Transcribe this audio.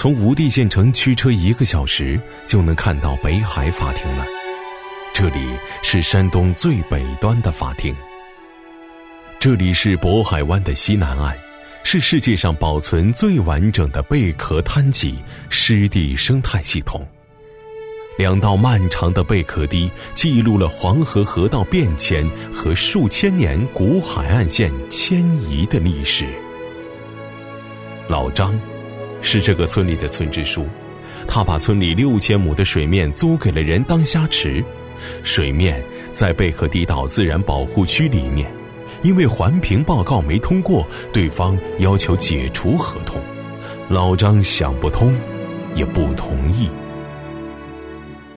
从吴地县城驱车1个小时就能看到北海法庭了。这里是山东最北端的法庭。这里是渤海湾的西南岸，是世界上保存最完整的贝壳滩脊湿地生态系统。2道漫长的贝壳堤记录了黄河河道变迁和数千年古海岸线迁移的历史。老张是这个村里的村支书，他把村里6000亩的水面租给了人当虾池，水面在贝壳堤道自然保护区里面，因为环评报告没通过，对方要求解除合同，老张想不通也不同意。